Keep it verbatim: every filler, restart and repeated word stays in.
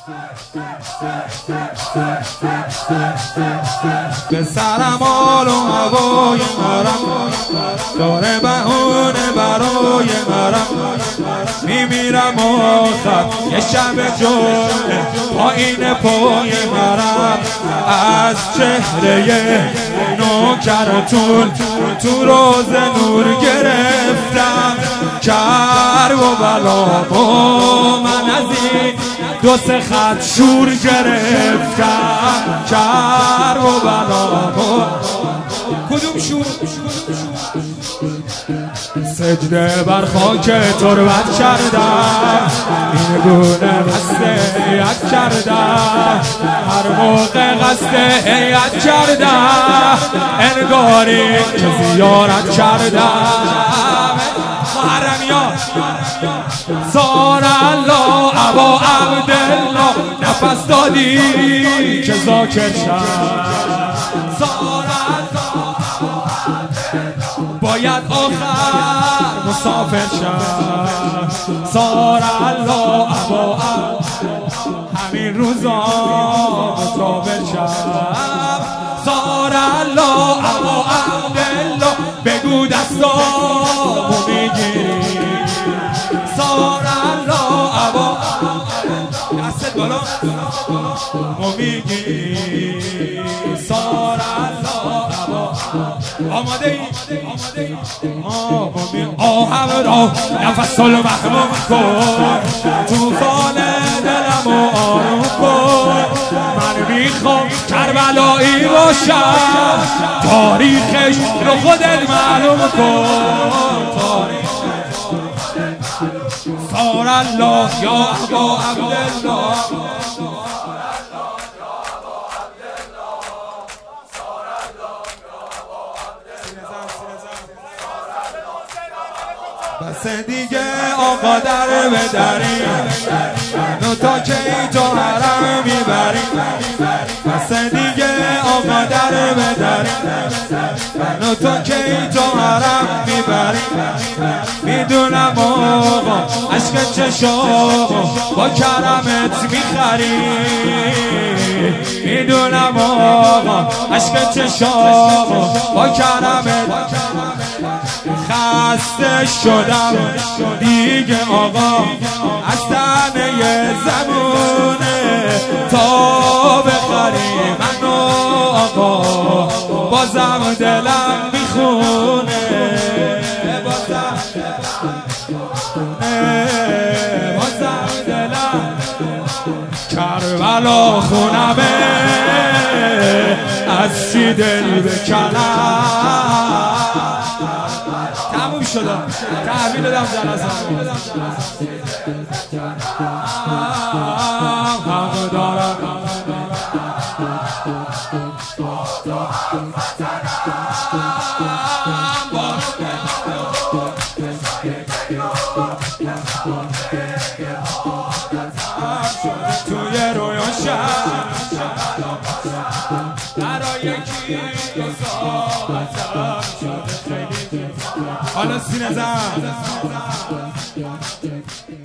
به سرم آل و هوای مرم داره بهونه برای مرم میمیرم آخر یه شب جمعه پایین پای مرم از چهره نوکرتون تو روز نور گرفتم کر و بلامو من از این دو سه خط شور گرفتم کر و بلامو کدوم شور سجده بر خاک تربت کردم این گونه قصد هیئت کردم هر موقع قصد هیئت کردم انگاری که زیارت کردم محرمیان زار الله ابا عبدالله نفس دادی که ذاکر شد زار الله باید آخر مسافر شد زار الله ابا همین روزا متابر شد زار الله ابا عبدالله بگو دستامو میگیری زار الله ابا دست بالا مو میگیری زار الله ابا آماده ای آهم را نفس المحموم کن توفان دلمو آروم کن من میخوام کربلایی باشم تاریخش رو خودت معلوم کن زار الله یا ابا عبدالله بس دیگه آقا در بدری منو تا که ای تو حرم میبری بس دیگه آقا در بدری منو تا که ای تو حرم میبری میدونم آقا عشق چشامو با کرمت میخری میدونم آقا عشق چشامو با کرمت خسته شدم دیگه آقا از تنه زمونه تا بخری منو آقا بازم دلم میخونه بازم بازم دلم کربلا خونمه از چی دل بکنم تموم شدم تحویل دادم جلسه حق دارم توی رویان شب برای یکی صحبتم شده خیلی حالا سینه زن